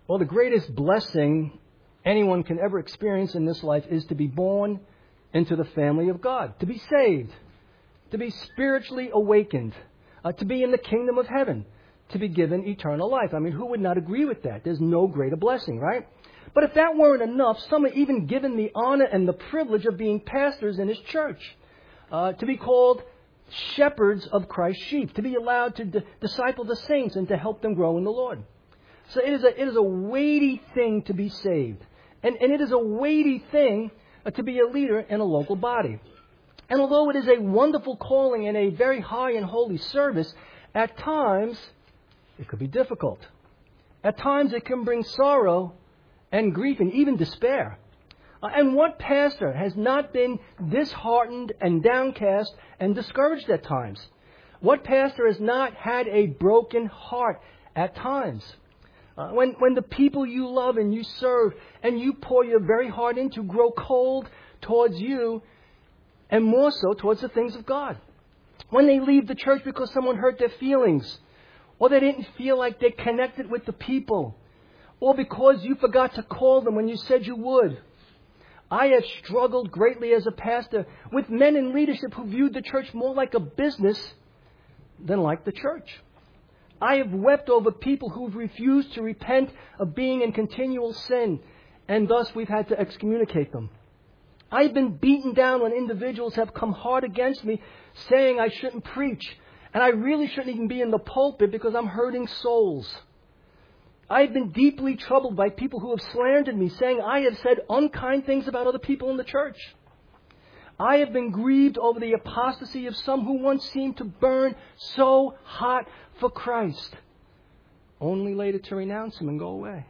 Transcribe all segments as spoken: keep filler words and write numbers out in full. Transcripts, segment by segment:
Well, the greatest blessing anyone can ever experience in this life is to be born into the family of God, to be saved, to be spiritually awakened, uh, to be in the kingdom of heaven, to be given eternal life. I mean, who would not agree with that? There's no greater blessing, right? But if that weren't enough, some are even given the honor and the privilege of being pastors in His church, uh, to be called shepherds of Christ's sheep, to be allowed to d- disciple the saints and to help them grow in the Lord. So it is a, it is a weighty thing to be saved. And, and it is a weighty thing uh, to be a leader in a local body. And although it is a wonderful calling and a very high and holy service, at times it could be difficult. At times it can bring sorrow and grief and even despair. Uh, and what pastor has not been disheartened and downcast and discouraged at times? What pastor has not had a broken heart at times? Uh, when, when the people you love and you serve and you pour your very heart into grow cold towards you and more so towards the things of God. When they leave the church because someone hurt their feelings, or they didn't feel like they connected with the people, or because you forgot to call them when you said you would. I have struggled greatly as a pastor with men in leadership who viewed the church more like a business than like the church. I have wept over people who've refused to repent of being in continual sin, and thus we've had to excommunicate them. I've been beaten down when individuals have come hard against me, saying I shouldn't preach, and I really shouldn't even be in the pulpit because I'm hurting souls. I've been deeply troubled by people who have slandered me, saying I have said unkind things about other people in the church. I have been grieved over the apostasy of some who once seemed to burn so hot for Christ, only later to renounce Him and go away.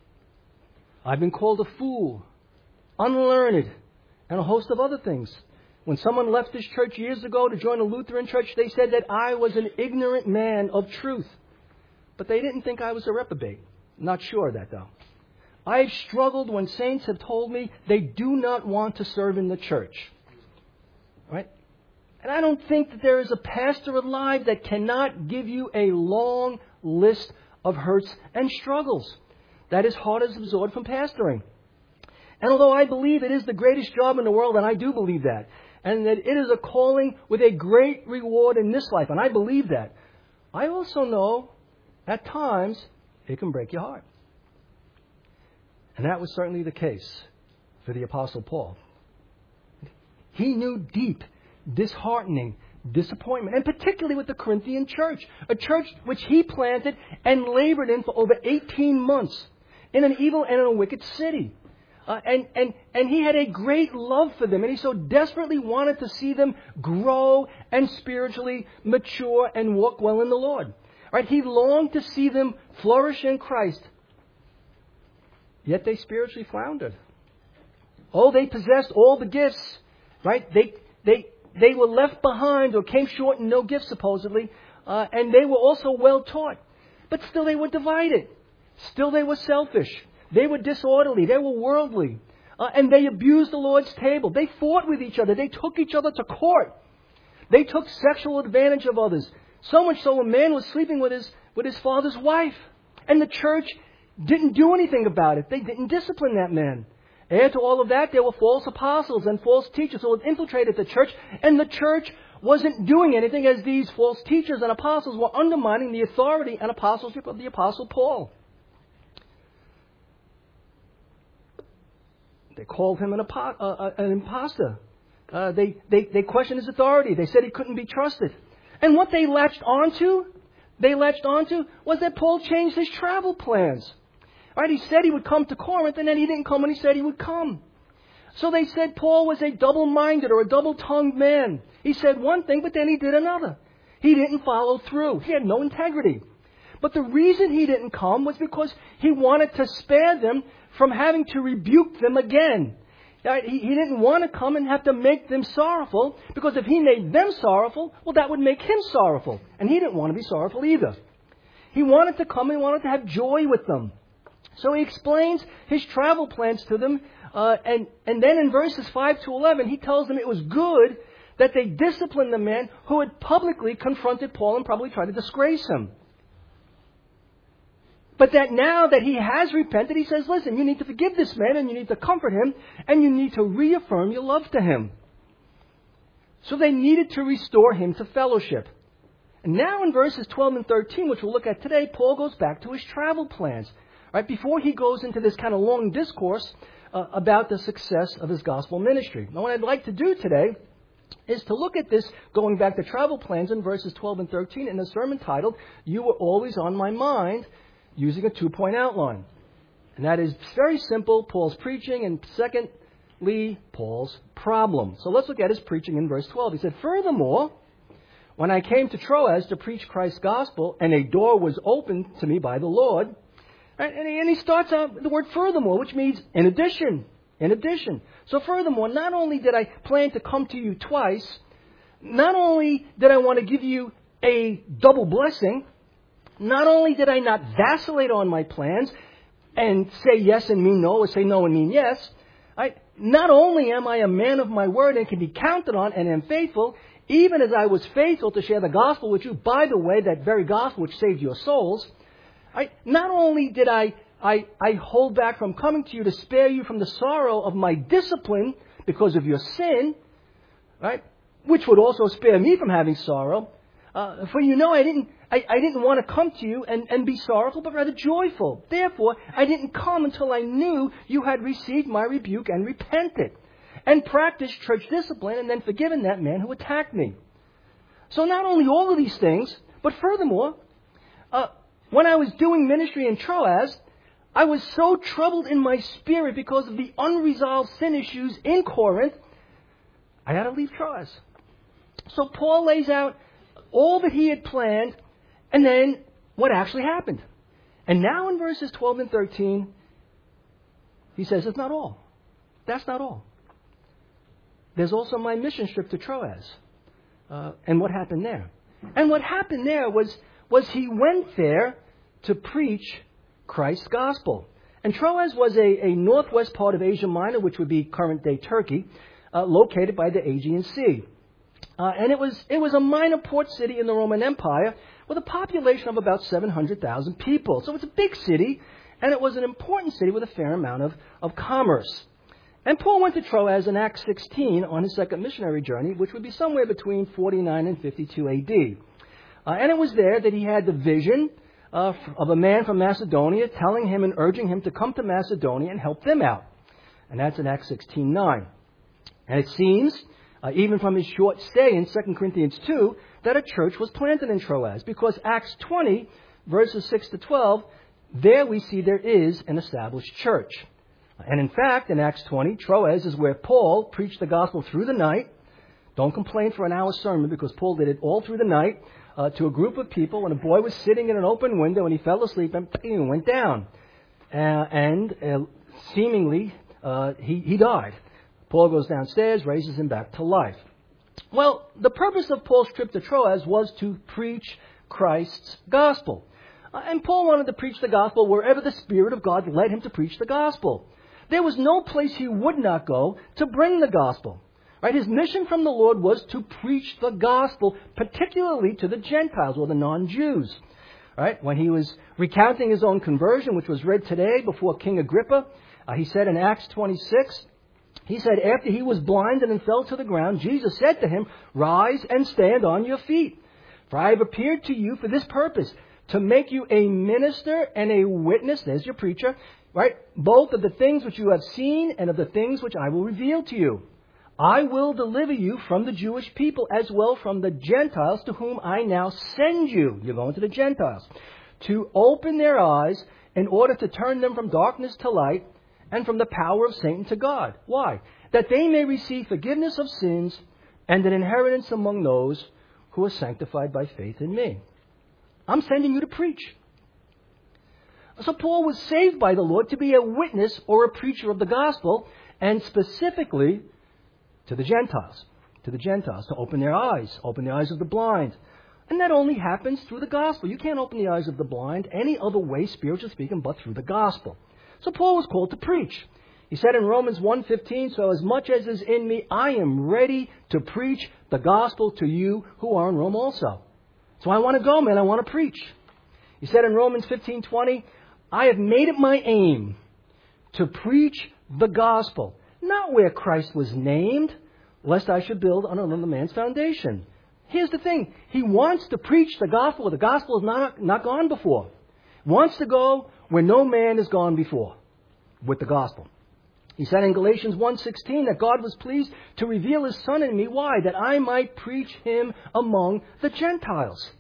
I've been called a fool, unlearned, and a host of other things. When someone left this church years ago to join a Lutheran church, they said that I was an ignorant man of truth. But they didn't think I was a reprobate. Not sure of that, though. I have struggled when saints have told me they do not want to serve in the church. Right? And I don't think that there is a pastor alive that cannot give you a long list of hurts and struggles. That is hard as absorbed from pastoring. And although I believe it is the greatest job in the world, and I do believe that, and that it is a calling with a great reward in this life, and I believe that, I also know at times it can break your heart. And that was certainly the case for the Apostle Paul. He knew deep, disheartening disappointment, and particularly with the Corinthian church, a church which he planted and labored in for over eighteen months in an evil and in a wicked city. Uh, and, and, and he had a great love for them, and he so desperately wanted to see them grow and spiritually mature and walk well in the Lord. Right? He longed to see them flourish in Christ. Yet they spiritually floundered. Oh, they possessed all the gifts. Right? They they they were left behind or came short in no gifts, supposedly. Uh, and they were also well taught. But still they were divided. Still they were selfish. They were disorderly. They were worldly. Uh, and they abused the Lord's table. They fought with each other. They took each other to court. They took sexual advantage of others. So much so a man was sleeping with his, with his father's wife. And the church didn't do anything about it. They didn't discipline that man. Add to all of that, there were false apostles and false teachers who had infiltrated the church. And the church wasn't doing anything as these false teachers and apostles were undermining the authority and apostleship of the Apostle Paul. They called him an, apo- uh, an imposter. Uh, they, they, they questioned his authority. They said he couldn't be trusted. And what they latched onto, they latched onto, was that Paul changed his travel plans. Right? He said he would come to Corinth, and then he didn't come when he said he would come. So they said Paul was a double-minded or a double-tongued man. He said one thing, but then he did another. He didn't follow through. He had no integrity. But the reason he didn't come was because he wanted to spare them from having to rebuke them again. He, he didn't want to come and have to make them sorrowful, because if he made them sorrowful, well, that would make him sorrowful. And he didn't want to be sorrowful either. He wanted to come and wanted to have joy with them. So he explains his travel plans to them. Uh, and, and then in verses five to eleven, he tells them it was good that they disciplined the man who had publicly confronted Paul and probably tried to disgrace him. But that now that he has repented, he says, listen, you need to forgive this man and you need to comfort him and you need to reaffirm your love to him. So they needed to restore him to fellowship. And now in verses twelve and thirteen, which we'll look at today, Paul goes back to his travel plans. Right before he goes into this kind of long discourse uh, about the success of his gospel ministry. Now what I'd like to do today is to look at this, going back to travel plans in verses twelve and thirteen in a sermon titled, You Were Always on My Mind, using a two-point outline. And that is very simple, Paul's preaching, and secondly, Paul's problem. So let's look at his preaching in verse twelve. He said, Furthermore, when I came to Troas to preach Christ's gospel, and a door was opened to me by the Lord, and he, and he starts out with the word furthermore, which means in addition, in addition. So furthermore, not only did I plan to come to you twice, not only did I want to give you a double blessing, not only did I not vacillate on my plans and say yes and mean no, or say no and mean yes, I, not only am I a man of my word and can be counted on and am faithful, even as I was faithful to share the gospel with you, by the way, that very gospel which saved your souls, I, not only did I, I, I hold back from coming to you to spare you from the sorrow of my discipline because of your sin, right, which would also spare me from having sorrow, uh, for you know I didn't I, I didn't want to come to you and, and be sorrowful, but rather joyful. Therefore, I didn't come until I knew you had received my rebuke and repented, and practiced church discipline, and then forgiven that man who attacked me. So not only all of these things, but furthermore, uh, when I was doing ministry in Troas, I was so troubled in my spirit because of the unresolved sin issues in Corinth, I had to leave Troas. So Paul lays out all that he had planned, and then what actually happened. And now in verses twelve and thirteen, he says it's not all. That's not all. There's also my mission trip to Troas. Uh, and what happened there? And what happened there was, was he went there to preach Christ's gospel. And Troas was a, a northwest part of Asia Minor, which would be current-day Turkey, uh, located by the Aegean Sea. Uh, and it was it was a minor port city in the Roman Empire with a population of about seven hundred thousand people. So it's a big city, and it was an important city with a fair amount of, of commerce. And Paul went to Troas in Acts sixteen on his second missionary journey, which would be somewhere between forty-nine and fifty-two A D. Uh, and it was there that he had the vision uh, of a man from Macedonia telling him and urging him to come to Macedonia and help them out. And that's in Acts sixteen nine. And it seems, uh, even from his short stay in Second Corinthians two, that a church was planted in Troas. Because Acts twenty, verses six to twelve, there we see there is an established church. And in fact, in Acts twenty, Troas is where Paul preached the gospel through the night. Don't complain for an hour sermon, because Paul did it all through the night uh, to a group of people, and a boy was sitting in an open window, and he fell asleep and bing, went down. Uh, and uh, seemingly, uh, he, he died. Paul goes downstairs, raises him back to life. Well, the purpose of Paul's trip to Troas was to preach Christ's gospel. Uh, and Paul wanted to preach the gospel wherever the Spirit of God led him to preach the gospel. There was no place he would not go to bring the gospel. Right? His mission from the Lord was to preach the gospel, particularly to the Gentiles or the non-Jews. Right? When he was recounting his own conversion, which was read today before King Agrippa, uh, he said in Acts twenty-six, he said, after he was blinded and fell to the ground, Jesus said to him, "Rise and stand on your feet. For I have appeared to you for this purpose, to make you a minister and a witness," there's your preacher, right? "Both of the things which you have seen and of the things which I will reveal to you. I will deliver you from the Jewish people as well from the Gentiles to whom I now send you." You're going to the Gentiles. "To open their eyes in order to turn them from darkness to light and from the power of Satan to God." Why? "That they may receive forgiveness of sins and an inheritance among those who are sanctified by faith in me." I'm sending you to preach. So Paul was saved by the Lord to be a witness or a preacher of the gospel, and specifically to the Gentiles. To the Gentiles, to open their eyes, open the eyes of the blind. And that only happens through the gospel. You can't open the eyes of the blind any other way, spiritually speaking, but through the gospel. So Paul was called to preach. He said in Romans one fifteen, "So as much as is in me, I am ready to preach the gospel to you who are in Rome also." So I want to go, man. I want to preach. He said in Romans fifteen twenty, I have made it my aim to preach the gospel, not where Christ was named, lest I should build on another man's foundation. Here's the thing. He wants to preach the gospel. The gospel is not, not gone before. He wants to go where no man has gone before with the gospel. He said in Galatians one sixteen that God was pleased to reveal His Son in me. Why? That I might preach Him among the Gentiles.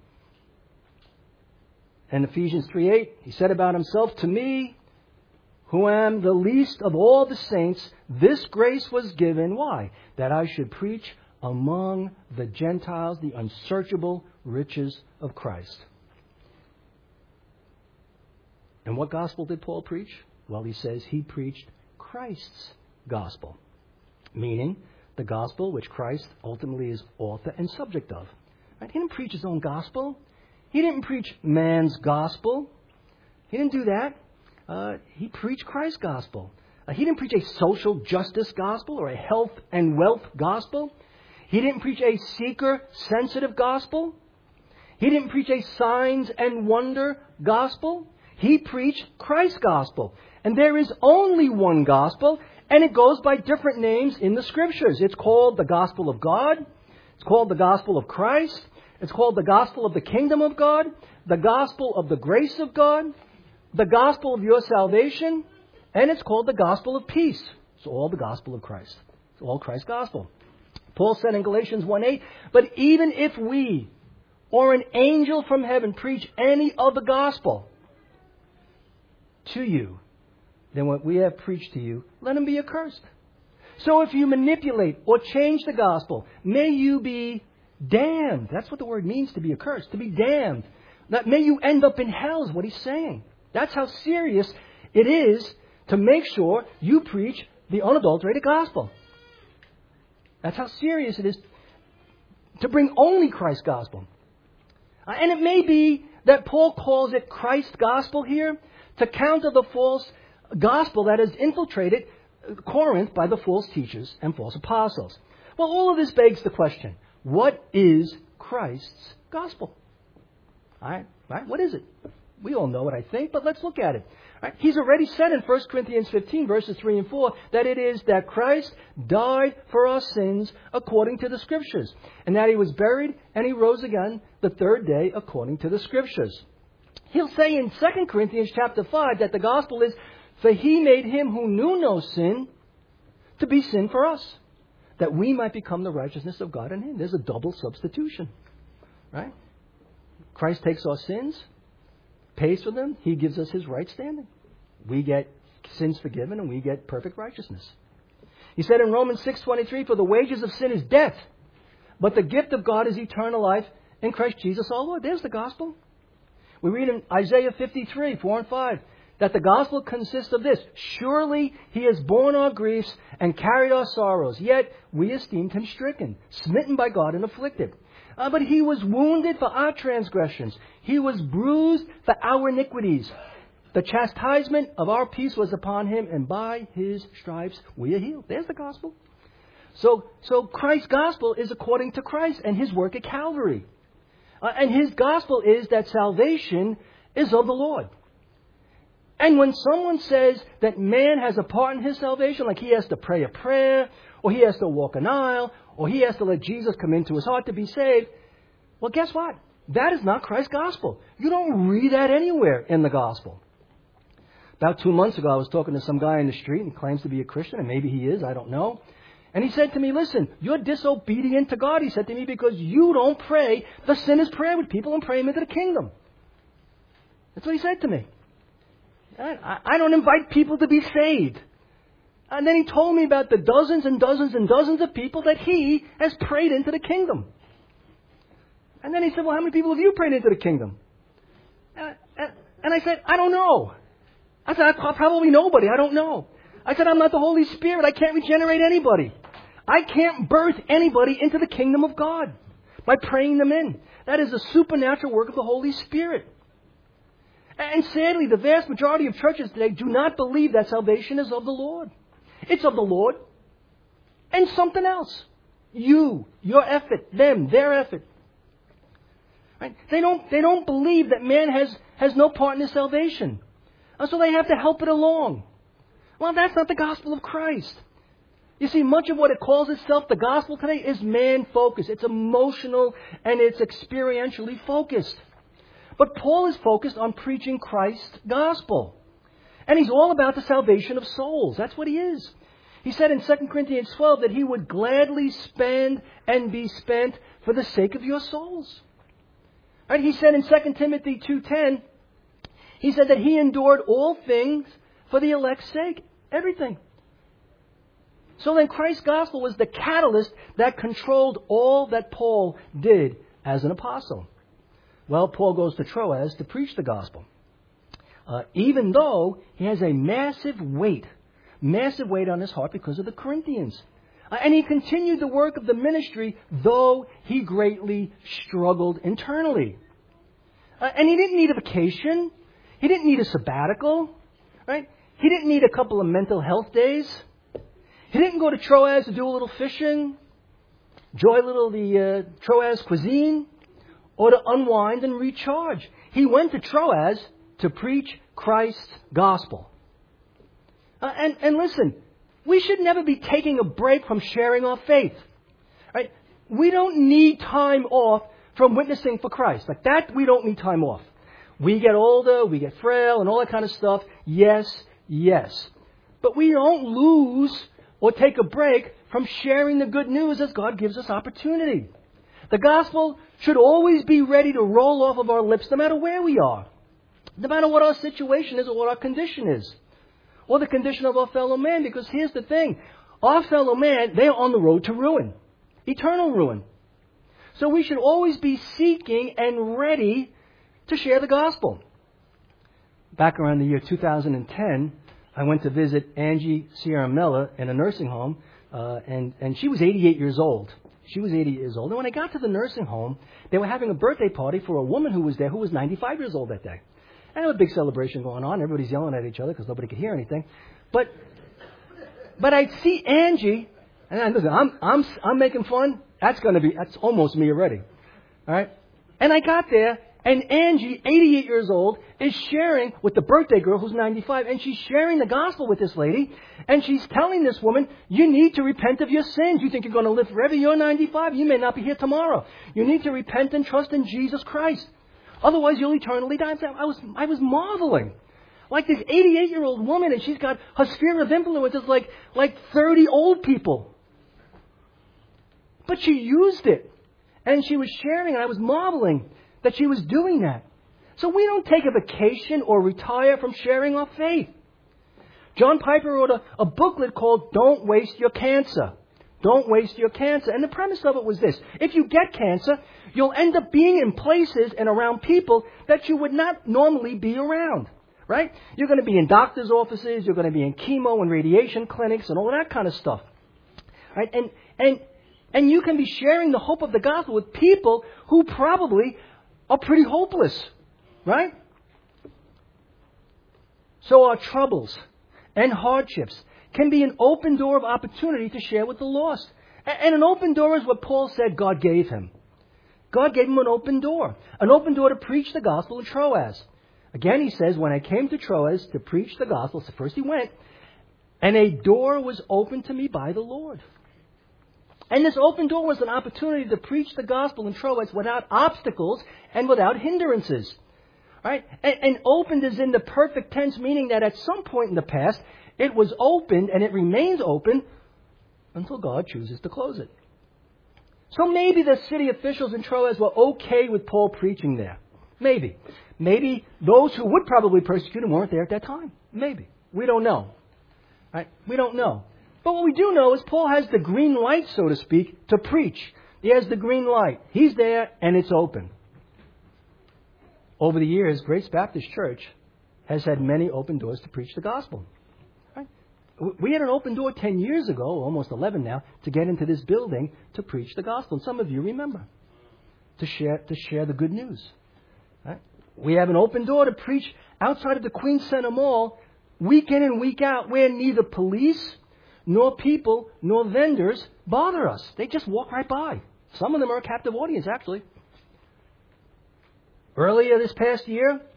And Ephesians three eight, He said about Himself, to me, who am the least of all the saints, this grace was given. Why? That I should preach among the Gentiles the unsearchable riches of Christ. And what gospel did Paul preach? Well, he says he preached Christ's gospel, meaning the gospel which Christ ultimately is author and subject of. Right? He didn't preach his own gospel. He didn't preach man's gospel. He didn't do that. Uh, he preached Christ's gospel. Uh, he didn't preach a social justice gospel or a health and wealth gospel. He didn't preach a seeker-sensitive gospel. He didn't preach a signs and wonder gospel. He preached Christ's gospel. And there is only one gospel, and it goes by different names in the Scriptures. It's called the gospel of God. It's called the gospel of Christ. It's called the gospel of the kingdom of God, the gospel of the grace of God, the gospel of your salvation, and it's called the gospel of peace. It's all the gospel of Christ. It's all Christ's gospel. Paul said in Galatians one eight, but even if we or an angel from heaven preach any other gospel to you than what we have preached to you, let him be accursed. So if you manipulate or change the gospel, may you be damned. That's what the word means, to be accursed, to be damned. That may you end up in hell is what he's saying. That's how serious it is to make sure you preach the unadulterated gospel. That's how serious it is to bring only Christ's gospel. Uh, and it may be that Paul calls it Christ's gospel here to counter the false gospel that has infiltrated Corinth by the false teachers and false apostles. Well, all of this begs the question, what is Christ's gospel? All right, right? What is it? We all know it, I think, but let's look at it. All right? He's already said in First Corinthians fifteen, verses three and four, that it is that Christ died for our sins according to the Scriptures, and that He was buried and He rose again the third day according to the Scriptures. He'll say in Second Corinthians chapter five that the gospel is, for He made Him who knew no sin to be sin for us, that we might become the righteousness of God in Him. There's a double substitution, right? Christ takes our sins, pays for them. He gives us His right standing. We get sins forgiven and we get perfect righteousness. He said in Romans six twenty-three, for the wages of sin is death, but the gift of God is eternal life in Christ Jesus our Lord. There's the gospel. We read in Isaiah fifty-three, four and five, that the gospel consists of this. Surely He has borne our griefs and carried our sorrows, yet we esteemed Him stricken, smitten by God and afflicted. Uh, but He was wounded for our transgressions. He was bruised for our iniquities. The chastisement of our peace was upon Him, and by His stripes we are healed. There's the gospel. So, so Christ's gospel is according to Christ and His work at Calvary. Uh, and His gospel is that salvation is of the Lord. And when someone says that man has a part in his salvation, like he has to pray a prayer, or he has to walk an aisle, or he has to let Jesus come into his heart to be saved, well, guess what? That is not Christ's gospel. You don't read that anywhere in the gospel. About two months ago, I was talking to some guy in the street and claims to be a Christian, and maybe he is, I don't know. And he said to me, listen, you're disobedient to God, he said to me, because you don't pray the sinner's prayer with people and pray them into the kingdom. That's what he said to me. I, I don't invite people to be saved. And then he told me about the dozens and dozens and dozens of people that he has prayed into the kingdom. And then he said, well, how many people have you prayed into the kingdom? And, and, and I said, I don't know. I said, probably nobody. I don't know. I said, I'm not the Holy Spirit. I can't regenerate anybody. I can't birth anybody into the kingdom of God by praying them in. That is a supernatural work of the Holy Spirit. And sadly, the vast majority of churches today do not believe that salvation is of the Lord. It's of the Lord and something else. You, your effort, them, their effort. Right? They don't, they don't believe that man has, has no part in his salvation. And so they have to help it along. Well, that's not the gospel of Christ. You see, much of what it calls itself the gospel today is man-focused. It's emotional and it's experientially focused. But Paul is focused on preaching Christ's gospel. And he's all about the salvation of souls. That's what he is. He said in Second Corinthians twelve that he would gladly spend and be spent for the sake of your souls. Right? He said in Second Timothy two ten, he said that he endured all things for the elect's sake. Everything. So then Christ's gospel was the catalyst that controlled all that Paul did as an apostle. Well, Paul goes to Troas to preach the gospel. Uh, even though he has a massive weight, massive weight on his heart because of the Corinthians. Uh, and he continued the work of the ministry, though he greatly struggled internally. Uh, and he didn't need a vacation. He didn't need a sabbatical. Right? He didn't need a couple of mental health days. He didn't go to Troas to do a little fishing, enjoy a little of the uh, Troas cuisine, or to unwind and recharge. He went to Troas to preach Christ's gospel. Uh, and, and listen, we should never be taking a break from sharing our faith. Right? We don't need time off from witnessing for Christ. Like that, we don't need time off. We get older, we get frail, and all that kind of stuff. Yes, yes. But we don't lose or take a break from sharing the good news as God gives us opportunity. The gospel should always be ready to roll off of our lips no matter where we are. No matter what our situation is or what our condition is. Or the condition of our fellow man. Because here's the thing. Our fellow man, they are on the road to ruin. Eternal ruin. So we should always be seeking and ready to share the gospel. Back around the year two thousand ten, I went to visit Angie Sierra Mella in a nursing home. Uh, and, and she was eighty-eight years old. She was eighty years old. And when I got to the nursing home, they were having a birthday party for a woman who was there who was ninety-five years old that day. And there was a big celebration going on. Everybody's yelling at each other because nobody could hear anything. But but I'd see Angie, and I, listen, I'm I'm I'm making fun. That's going to be that's almost me already. All right. And I got there, and Angie, eighty-eight years old, is sharing with the birthday girl who's ninety-five, and she's sharing the gospel with this lady, and she's telling this woman, you need to repent of your sins. You think you're going to live forever? You're ninety-five. You may not be here tomorrow. You need to repent and trust in Jesus Christ. Otherwise, you'll eternally die. I was, I was marveling. Like this eighty-eight-year-old woman, and she's got her sphere of influence is like, like thirty old people. But she used it. And she was sharing, and I was marveling that she was doing that. So we don't take a vacation or retire from sharing our faith. John Piper wrote a, a booklet called Don't Waste Your Cancer. Don't waste your cancer. And the premise of it was this. If you get cancer, you'll end up being in places and around people that you would not normally be around. Right? You're going to be in doctor's offices. You're going to be in chemo and radiation clinics and all that kind of stuff. Right? And, and, and you can be sharing the hope of the gospel with people who probably are pretty hopeless. Right? So our troubles and hardships can be an open door of opportunity to share with the lost. And an open door is what Paul said God gave him. God gave him an open door. An open door to preach the gospel in Troas. Again, he says, when I came to Troas to preach the gospel, so first he went, and a door was opened to me by the Lord. And this open door was an opportunity to preach the gospel in Troas without obstacles and without hindrances. Right? And, and opened is in the perfect tense, meaning that at some point in the past, it was opened and it remains open until God chooses to close it. So maybe the city officials in Troas were okay with Paul preaching there. Maybe. Maybe those who would probably persecute him weren't there at that time. Maybe. We don't know. Right? We don't know. But what we do know is Paul has the green light, so to speak, to preach. He has the green light. He's there and it's open. Over the years, Grace Baptist Church has had many open doors to preach the gospel. Right? We had an open door ten years ago, almost eleven now, to get into this building to preach the gospel. And some of you remember, to share to share the good news. Right? We have an open door to preach outside of the Queens Center Mall, week in and week out, where neither police nor people nor vendors bother us. They just walk right by. Some of them are a captive audience, actually. Earlier this past year,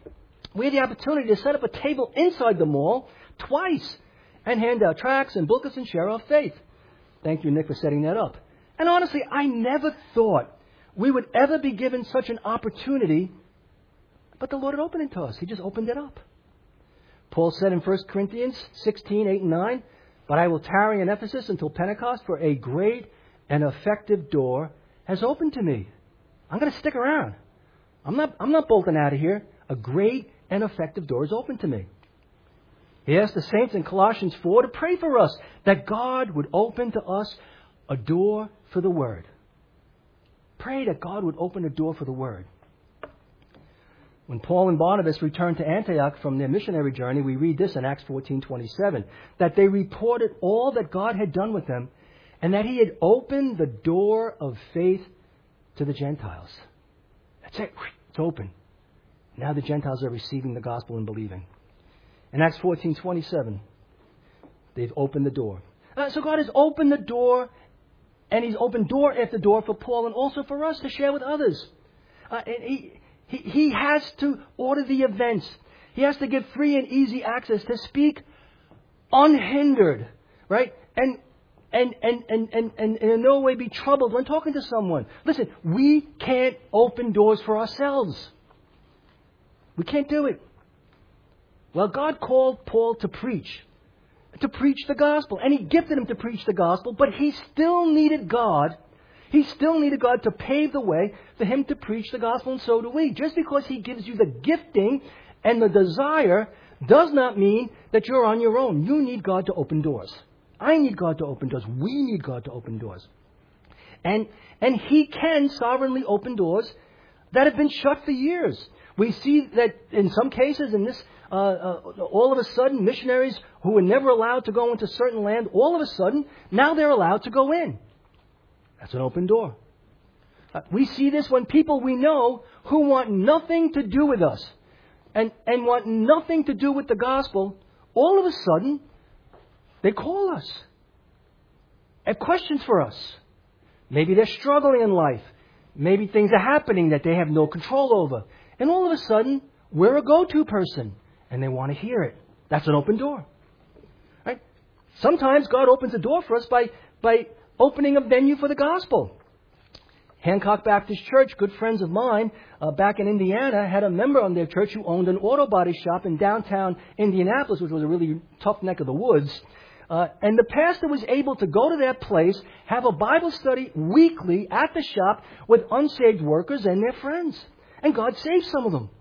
We had the opportunity to set up a table inside the mall twice and hand out tracts and booklets and share our faith. Thank you, Nick, for setting that up. And honestly, I never thought we would ever be given such an opportunity, but the Lord had opened it to us. He just opened it up. Paul said in First Corinthians sixteen, eight and nine, "But I will tarry in Ephesus until Pentecost, for a great and effective door has opened to me." I'm going to stick around. I'm not, I'm not bolting out of here. A great and effective door is open to me. He asked the saints in Colossians four to pray for us, that God would open to us a door for the Word. Pray that God would open a door for the Word. When Paul and Barnabas returned to Antioch from their missionary journey, we read this in Acts fourteen twenty-seven, that they reported all that God had done with them and that He had opened the door of faith to the Gentiles. That's it. It's open. Now the Gentiles are receiving the gospel and believing. In Acts fourteen twenty-seven, they've opened the door. Uh, so God has opened the door, and He's opened door after door for Paul and also for us to share with others. Uh, and he, he, he has to order the events. He has to give free and easy access to speak unhindered, right? And and and and and, and in no way be troubled when talking to someone. Listen, we can't open doors for ourselves. We can't do it. Well, God called Paul to preach, to preach the gospel, and He gifted him to preach the gospel, but he still needed God. He still needed God to pave the way for him to preach the gospel, and so do we. Just because He gives you the gifting and the desire does not mean that you're on your own. You need God to open doors. I need God to open doors. We need God to open doors. And, and He can sovereignly open doors that have been shut for years. We see that in some cases, in this, uh, uh, all of a sudden, missionaries who were never allowed to go into certain land, all of a sudden, now they're allowed to go in. That's an open door. Uh, we see this when people we know who want nothing to do with us and, and want nothing to do with the gospel, all of a sudden, they call us, have questions for us. Maybe they're struggling in life. Maybe things are happening that they have no control over. And all of a sudden, we're a go-to person, and they want to hear it. That's an open door. Right? Sometimes God opens a door for us by, by opening a venue for the gospel. Hancock Baptist Church, good friends of mine, uh, back in Indiana, had a member on their church who owned an auto body shop in downtown Indianapolis, which was a really tough neck of the woods. Uh, and the pastor was able to go to that place, have a Bible study weekly at the shop with unsaved workers and their friends. And God saved some of them.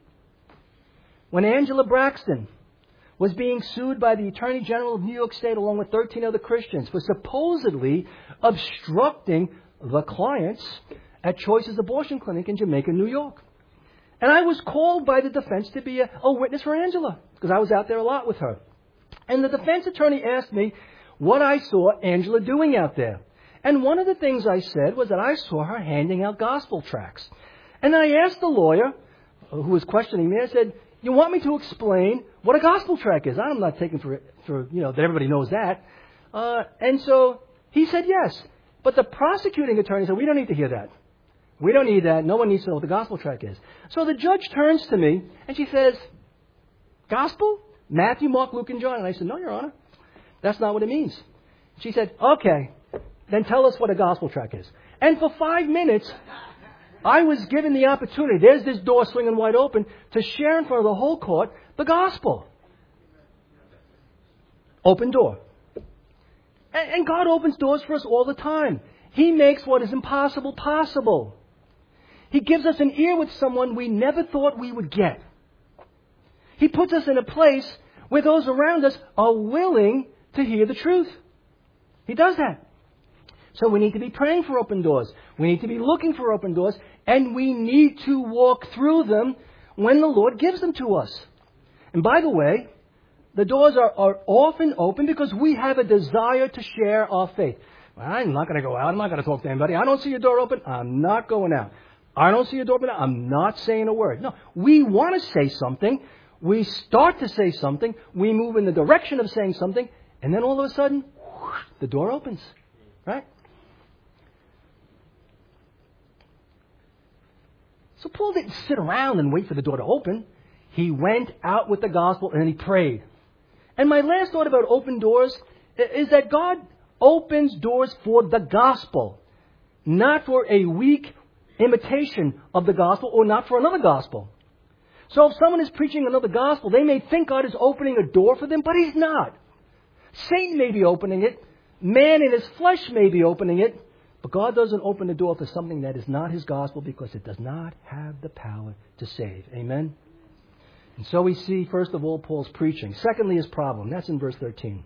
When Angela Braxton was being sued by the Attorney General of New York State along with thirteen other Christians for supposedly obstructing the clients at Choice's abortion clinic in Jamaica, New York. And I was called by the defense to be a, a witness for Angela, because I was out there a lot with her. And the defense attorney asked me what I saw Angela doing out there. And one of the things I said was that I saw her handing out gospel tracts. And I asked the lawyer who was questioning me, I said, "You want me to explain what a gospel tract is?" I'm not taking for, for you know, that everybody knows that. Uh, and so he said yes. But the prosecuting attorney said, "We don't need to hear that. We don't need that. No one needs to know what the gospel tract is." So the judge turns to me and she says, "Gospel? Matthew, Mark, Luke, and John." And I said, "No, Your Honor, that's not what it means." She said, "Okay, then tell us what a gospel tract is." And for five minutes, I was given the opportunity, there's this door swinging wide open, to share in front of the whole court the gospel. Open door. And, and God opens doors for us all the time. He makes what is impossible possible. He gives us an ear with someone we never thought we would get. He puts us in a place where those around us are willing to hear the truth. He does that. So we need to be praying for open doors. We need to be looking for open doors. And we need to walk through them when the Lord gives them to us. And by the way, the doors are, are often open because we have a desire to share our faith. Well, I'm not going to go out. I'm not going to talk to anybody. I don't see your door open. I'm not going out. I don't see your door open. I'm not saying a word. No, we want to say something. We start to say something. We move in the direction of saying something. And then all of a sudden, whoosh, the door opens. Right? So Paul didn't sit around and wait for the door to open. He went out with the gospel and he prayed. And my last thought about open doors is that God opens doors for the gospel, not for a weak imitation of the gospel or not for another gospel. So if someone is preaching another gospel, they may think God is opening a door for them, but He's not. Satan may be opening it. Man in his flesh may be opening it. But God doesn't open the door for something that is not His gospel because it does not have the power to save. Amen? And so we see, first of all, Paul's preaching. Secondly, his problem. That's in verse thirteen.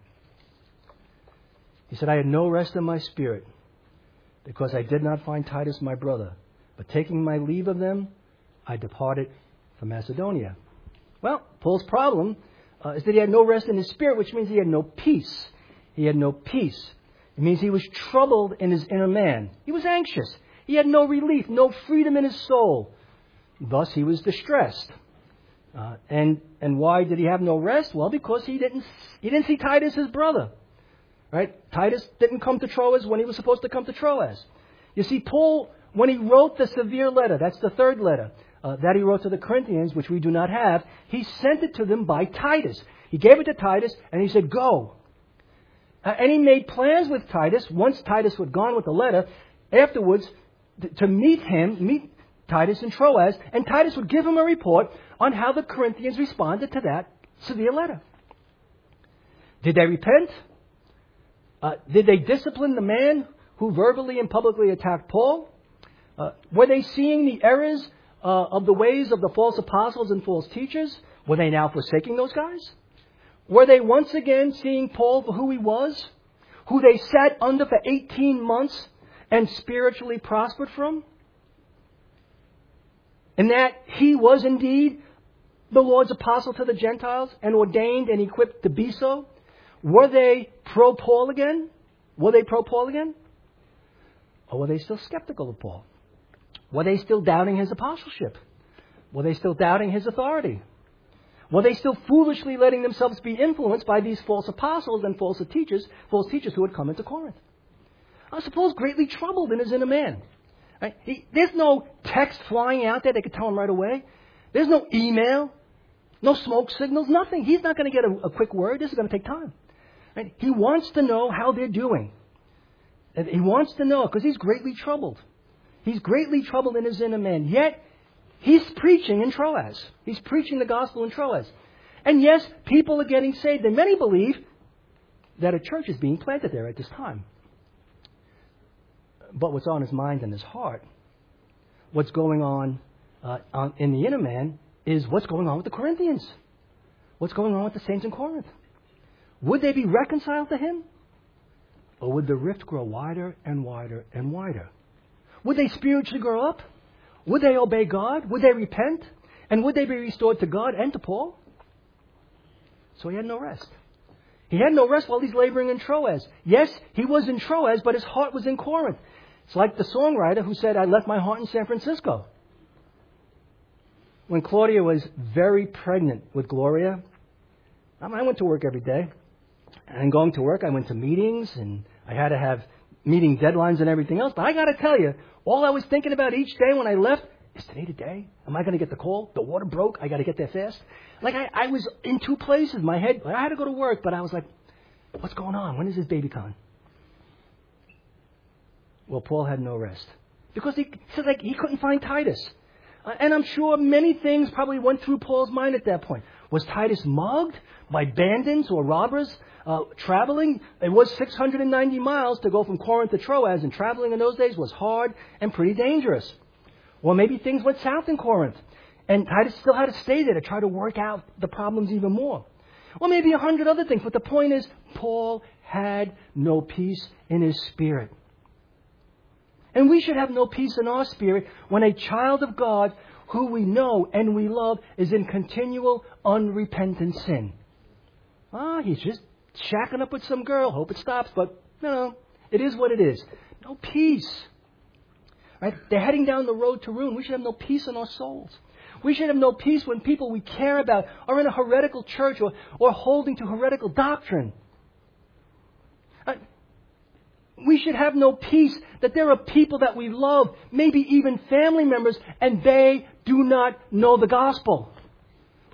He said, I had no rest in my spirit because I did not find Titus my brother. But taking my leave of them, I departed from Macedonia. Well, Paul's problem uh, is that he had no rest in his spirit, which means he had no peace. He had no peace. It means he was troubled in his inner man. He was anxious. He had no relief, no freedom in his soul. Thus, he was distressed. Uh, and and why did he have no rest? Well, because he didn't he didn't see Titus, his brother. Right? Titus didn't come to Troas when he was supposed to come to Troas. You see, Paul, when he wrote the severe letter, that's the third letter, uh, that he wrote to the Corinthians, which we do not have, he sent it to them by Titus. He gave it to Titus, and he said, go. Uh, and he made plans with Titus, once Titus was gone with the letter, afterwards, th- to meet him, meet Titus in Troas, and Titus would give him a report on how the Corinthians responded to that severe letter. Did they repent? Uh, did they discipline the man who verbally and publicly attacked Paul? Uh, were they seeing the errors uh, of the ways of the false apostles and false teachers? Were they now forsaking those guys? Were they once again seeing Paul for who he was? Who they sat under for eighteen months and spiritually prospered from? And that he was indeed the Lord's apostle to the Gentiles and ordained and equipped to be so? Were they pro-Paul again? Were they pro-Paul again? Or were they still skeptical of Paul? Were they still doubting his apostleship? Were they still doubting his authority? Were they still foolishly letting themselves be influenced by these false apostles and false teachers, false teachers who had come into Corinth? I suppose greatly troubled in his inner man. Right? He, there's no text flying out there that could tell him right away. There's no email, no smoke signals, nothing. He's not going to get a, a quick word. This is going to take time. Right? He wants to know how they're doing. And he wants to know because he's greatly troubled. He's greatly troubled in his inner man. Yet, he's preaching in Troas. He's preaching the gospel in Troas. And yes, people are getting saved. And many believe that a church is being planted there at this time. But what's on his mind and his heart, what's going on, uh, on in the inner man, is what's going on with the Corinthians. What's going on with the saints in Corinth. Would they be reconciled to him? Or would the rift grow wider and wider and wider? Would they spiritually grow up? Would they obey God? Would they repent? And would they be restored to God and to Paul? So he had no rest. He had no rest while he's laboring in Troas. Yes, he was in Troas, but his heart was in Corinth. It's like the songwriter who said, I left my heart in San Francisco. When Claudia was very pregnant with Gloria, I went to work every day. And going to work, I went to meetings, and I had to have meeting deadlines and everything else. But I got to tell you, all I was thinking about each day when I left, is today the day? Am I going to get the call? The water broke. I got to get there fast. Like I, I was in two places. My head, I had to go to work, but I was like, what's going on? When is this baby coming? Well, Paul had no rest. Because he said like he couldn't find Titus. Uh, and I'm sure many things probably went through Paul's mind at that point. Was Titus mugged by bandits or robbers uh, traveling? It was six hundred ninety miles to go from Corinth to Troas, and traveling in those days was hard and pretty dangerous. Or maybe things went south in Corinth, and Titus still had to stay there to try to work out the problems even more. Or maybe a hundred other things. But the point is, Paul had no peace in his spirit. And we should have no peace in our spirit when a child of God who we know and we love is in continual unrepentant sin. Ah, he's just shacking up with some girl. Hope it stops, but you know, it is what it is. No peace. Right? They're heading down the road to ruin. We should have no peace in our souls. We should have no peace when people we care about are in a heretical church or, or holding to heretical doctrine. Uh, we should have no peace that there are people that we love, maybe even family members, and they do not know the gospel. We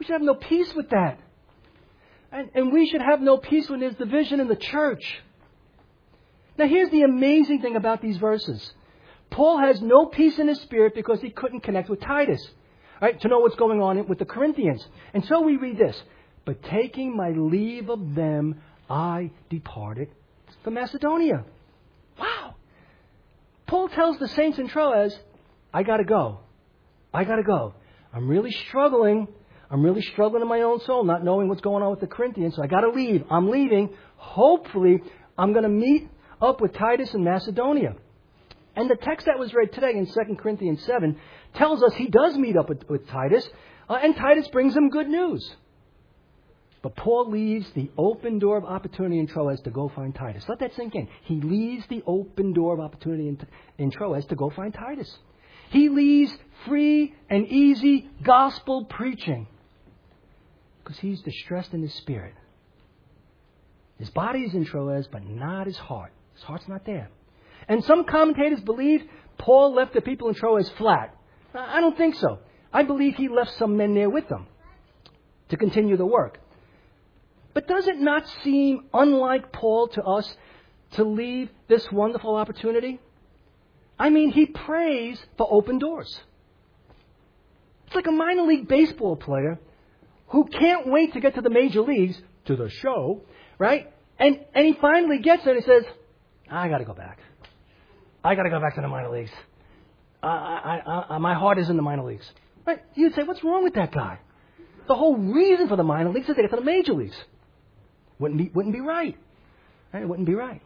We should have no peace with that. And, and we should have no peace when there's division in the church. Now here's the amazing thing about these verses. Paul has no peace in his spirit because he couldn't connect with Titus, right, to know what's going on with the Corinthians. And so we read this. But taking my leave of them, I departed for Macedonia. Wow. Paul tells the saints in Troas, I got to go. I got to go. I'm really struggling. I'm really struggling in my own soul, not knowing what's going on with the Corinthians. So I got to leave. I'm leaving. Hopefully, I'm going to meet up with Titus in Macedonia. And the text that was read today in Second Corinthians seven tells us he does meet up with, with Titus, uh, and Titus brings him good news. But Paul leaves the open door of opportunity in Troas to go find Titus. Let that sink in. He leaves the open door of opportunity in, in Troas to go find Titus. He leaves free and easy gospel preaching because he's distressed in his spirit. His body is in Troas, but not his heart. His heart's not there. And some commentators believe Paul left the people in Troas flat. I don't think so. I believe he left some men there with them to continue the work. But does it not seem unlike Paul to us to leave this wonderful opportunity? I mean, he prays for open doors. It's like a minor league baseball player who can't wait to get to the major leagues, to the show, right? And and he finally gets there and he says, I got to go back. I got to go back to the minor leagues. I, I, I, my heart is in the minor leagues. Right? You'd say, what's wrong with that guy? The whole reason for the minor leagues is to get to the major leagues. Wouldn't be, wouldn't be right. Right? It wouldn't be right.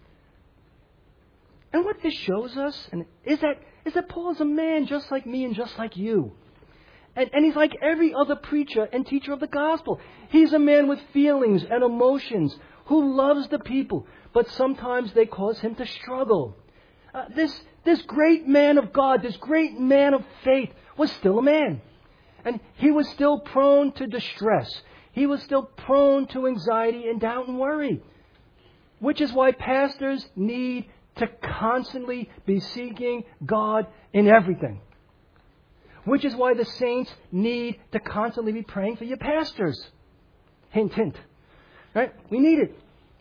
And what this shows us and is that is that Paul is a man just like me and just like you. And, and he's like every other preacher and teacher of the gospel. He's a man with feelings and emotions who loves the people, but sometimes they cause him to struggle. Uh, this, this great man of God, this great man of faith was still a man. And he was still prone to distress. He was still prone to anxiety and doubt and worry. Which is why pastors need to constantly be seeking God in everything. Which is why the saints need to constantly be praying for your pastors. Hint, hint. Right? We need it.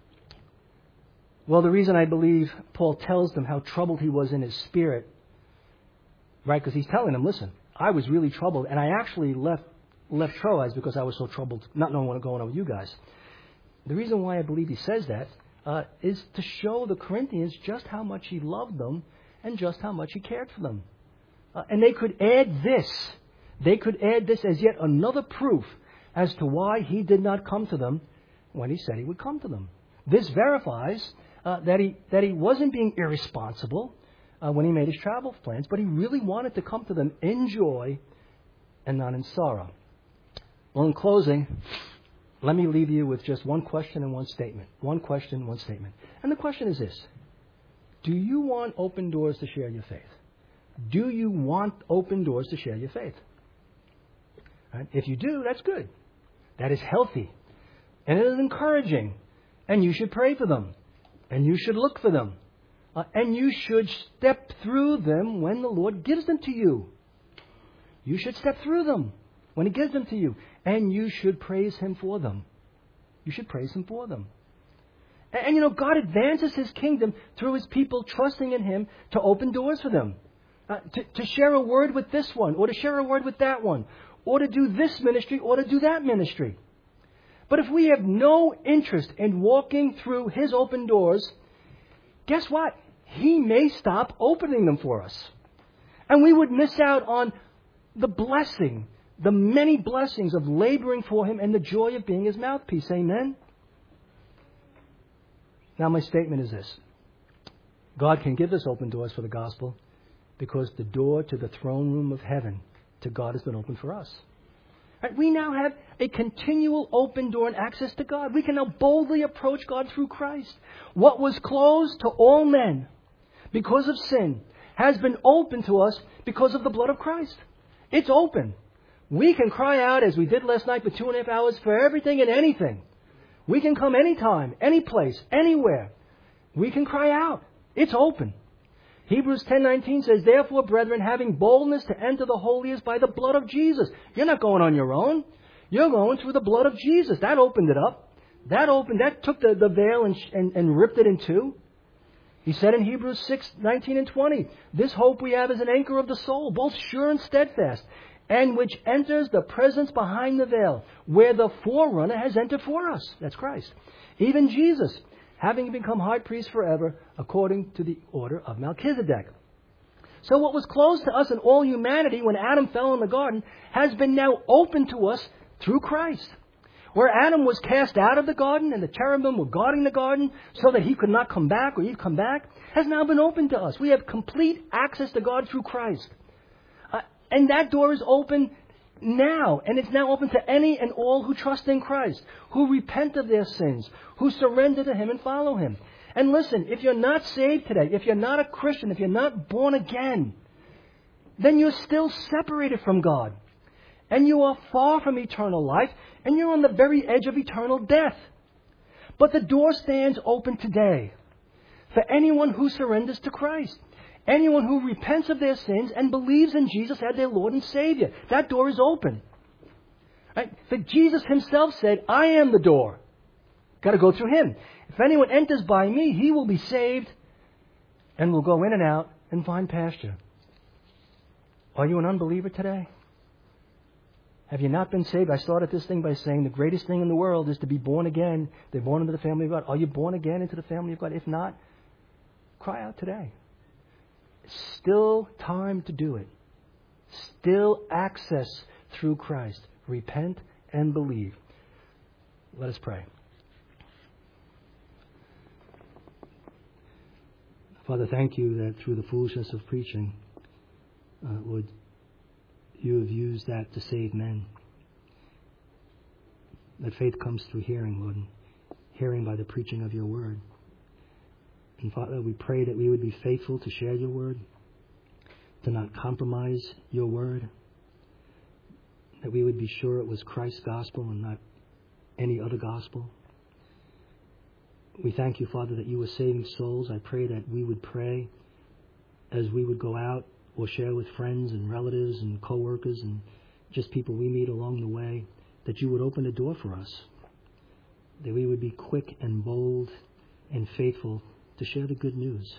Well, the reason I believe Paul tells them how troubled he was in his spirit, right? Because he's telling them, listen, I was really troubled, and I actually left left Troas because I was so troubled, not knowing what was going on with you guys. The reason why I believe he says that uh, is to show the Corinthians just how much he loved them and just how much he cared for them. Uh, and they could add this. They could add this as yet another proof as to why he did not come to them when he said he would come to them. This verifies uh, that he that he wasn't being irresponsible uh, when he made his travel plans, but he really wanted to come to them in joy and not in sorrow. Well, in closing, let me leave you with just one question and one statement. One question, one statement. And the question is this. Do you want open doors to share your faith? Do you want open doors to share your faith? Right? If you do, that's good. That is healthy. And it is encouraging. And you should pray for them. And you should look for them. Uh, and you should step through them when the Lord gives them to you. You should step through them when He gives them to you. And you should praise Him for them. You should praise Him for them. And, and you know, God advances His kingdom through His people trusting in Him to open doors for them. Uh, to, to share a word with this one, or to share a word with that one, or to do this ministry, or to do that ministry. But if we have no interest in walking through His open doors, guess what? He may stop opening them for us. And we would miss out on the blessing, the many blessings of laboring for Him and the joy of being His mouthpiece. Amen? Now my statement is this. God can give us open doors for the gospel because the door to the throne room of heaven to God has been opened for us. Right? We now have a continual open door and access to God. We can now boldly approach God through Christ. What was closed to all men because of sin has been open to us because of the blood of Christ. It's open. We can cry out as we did last night for two and a half hours for everything and anything. We can come anytime, any place, anywhere. We can cry out. It's open. Hebrews ten nineteen says, therefore, brethren, having boldness to enter the holiest by the blood of Jesus. You're not going on your own. You're going through the blood of Jesus. That opened it up. That opened, that took the, the veil and, and, and ripped it in two. He said in Hebrews six, nineteen and twenty, this hope we have is an anchor of the soul, both sure and steadfast, and which enters the presence behind the veil, where the forerunner has entered for us. That's Christ. Even Jesus, having become high priest forever, according to the order of Melchizedek. So what was closed to us in all humanity when Adam fell in the garden has been now opened to us through Christ. Where Adam was cast out of the garden and the cherubim were guarding the garden so that he could not come back or Eve come back, has now been opened to us. We have complete access to God through Christ. Uh, and that door is open now. And it's now open to any and all who trust in Christ, who repent of their sins, who surrender to Him and follow Him. And listen, if you're not saved today, if you're not a Christian, if you're not born again, then you're still separated from God. And you are far from eternal life, and you're on the very edge of eternal death. But the door stands open today for anyone who surrenders to Christ. Anyone who repents of their sins and believes in Jesus as their Lord and Savior. That door is open. Right? But Jesus Himself said, I am the door. Got to go through Him. If anyone enters by me, he will be saved and will go in and out and find pasture. Are you an unbeliever today? Have you not been saved? I started this thing by saying the greatest thing in the world is to be born again. They're born into the family of God. Are you born again into the family of God? If not, cry out today. It's still time to do it. Still access through Christ. Repent and believe. Let us pray. Father, thank you that through the foolishness of preaching, uh, Lord, you have used that to save men. That faith comes through hearing, Lord, hearing by the preaching of your word. And Father, we pray that we would be faithful to share your word, to not compromise your word, that we would be sure it was Christ's gospel and not any other gospel. We thank you, Father, that you were saving souls. I pray that we would pray as we would go out or share with friends and relatives and co-workers and just people we meet along the way, that you would open a door for us, that we would be quick and bold and faithful to share the good news.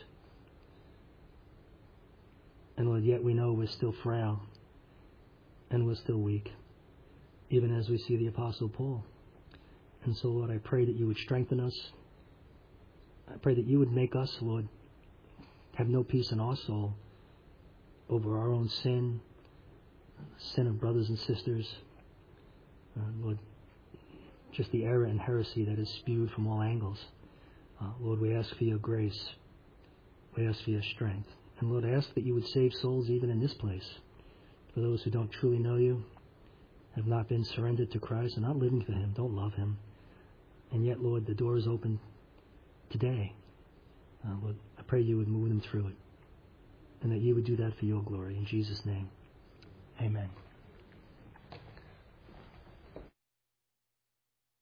And Lord, yet we know we're still frail and we're still weak, even as we see the Apostle Paul. And so, Lord, I pray that you would strengthen us. I pray that you would make us, Lord, have no peace in our soul over our own sin, sin of brothers and sisters. Uh, Lord, just the error and heresy that is spewed from all angles. Uh, Lord, we ask for your grace. We ask for your strength. And Lord, I ask that you would save souls even in this place. For those who don't truly know you, have not been surrendered to Christ, and not living for Him, don't love Him. And yet, Lord, the door is open today. Uh, Lord, I pray you would move them through it. And that you would do that for your glory. In Jesus' name, amen.